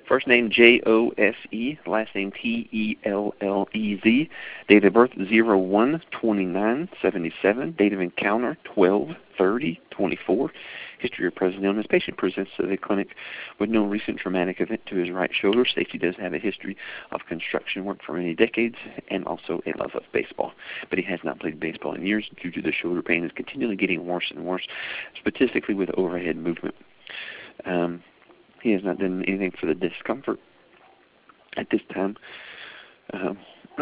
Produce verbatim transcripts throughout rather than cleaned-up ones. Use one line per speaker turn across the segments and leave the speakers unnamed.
First name J O S E, last name T E L L E Z. Date of birth zero one twenty-nine seventy-seven. Date of encounter twelve thirty twenty-four. History of present illness. Patient presents to the clinic with no recent traumatic event to his right shoulder. Safety does have a history of construction work for many decades and also a love of baseball. But he has not played baseball in years due to the shoulder pain is continually getting worse and worse, specifically with overhead movement. Um, he has not done anything for the discomfort at this time. Um,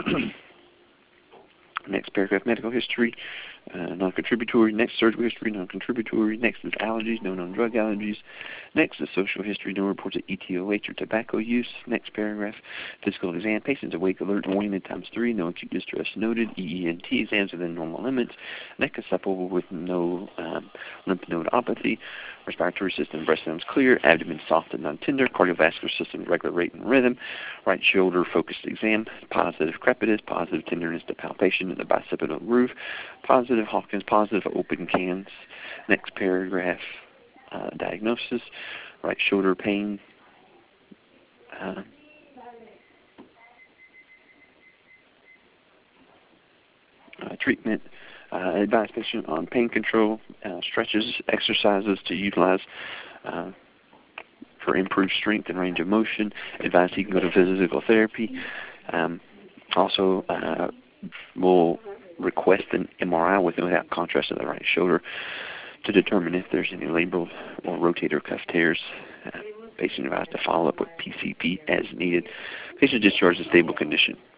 next paragraph, medical history. Uh, non-contributory. Next, surgical history, non-contributory. Next is allergies, no known drug allergies. Next is social history, no reports of E T O H or tobacco use. Next paragraph, physical exam. Patients awake, alert, and oriented times three. No acute distress noted. E E N T exams within normal limits. Neck is supple with no um, lymph nodopathy. Respiratory system, breast sounds clear. Abdomen soft and non-tender. Cardiovascular system, regular rate and rhythm. Right shoulder focused exam. Positive crepitus. Positive tenderness to palpation in the bicipital groove. Positive Hawkins, positive open cans. Next paragraph, uh, diagnosis, right shoulder pain. Uh, uh, treatment, uh, advise patient on pain control, uh, stretches, exercises to utilize uh, for improved strength and range of motion. Advise he can go to physical therapy. Um, also, uh, will request an M R I with and without contrast of the right shoulder to determine if there's any labral or rotator cuff tears. Uh, patient advised to follow up with P C P as needed. Patient discharged in stable condition.